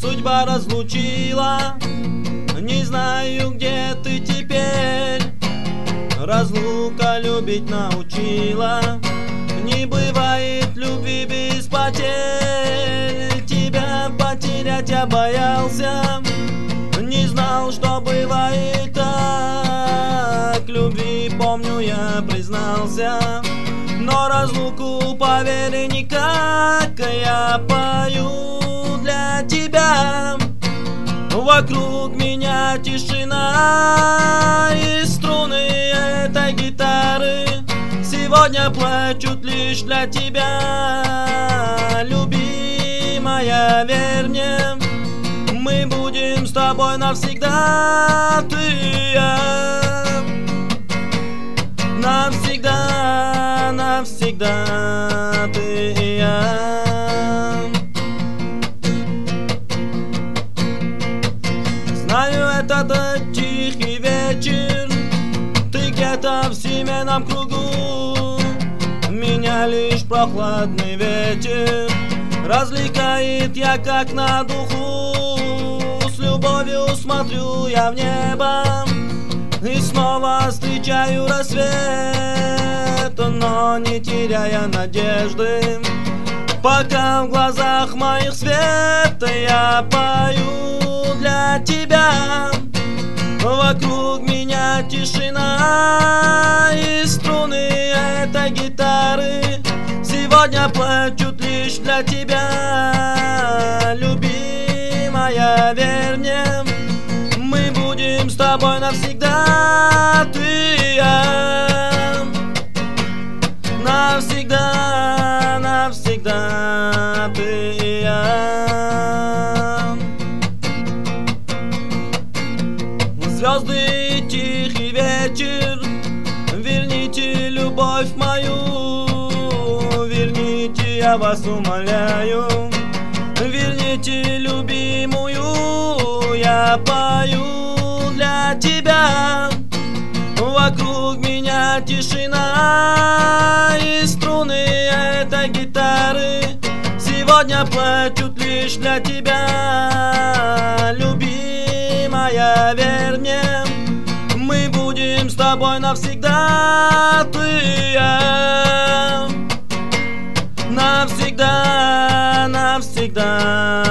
судьба разлучила. Не знаю, где ты теперь, разлука любить научила. Не бывает любви без потерь, тебя потерять я боялся. Не знал, что бывает так, любви, помню, я признался. Но разлуку, поверь, никак, я пою для тебя. Вокруг меня тишина и струны этой гитары сегодня плачут лишь для тебя. Любимая, верь мне, мы будем с тобой навсегда, ты и я. Навсегда, навсегда, ты и я. Знаю, это тихий вечер, ты где-то в семейном кругу. Меня лишь прохладный ветер развлекает, я как на духу. С любовью смотрю я в небо и снова встречаю рассвет, но не теряя надежды, пока в глазах моих свет, я пою для тебя. Вокруг меня тишина и струны этой гитары сегодня плачут лишь для тебя. Любимая, верь мне, мы будем с тобой навсегда, ты и я. Навсегда, навсегда, ты и я. Звезды и тихий вечер, верните любовь мою, верните, я вас умоляю, верните любимую, я пою для тебя. Вокруг меня тишина и струны этой гитары сегодня плачут лишь для тебя. Любимая, верь мне, мы будем с тобой навсегда, ты и я. Навсегда, навсегда.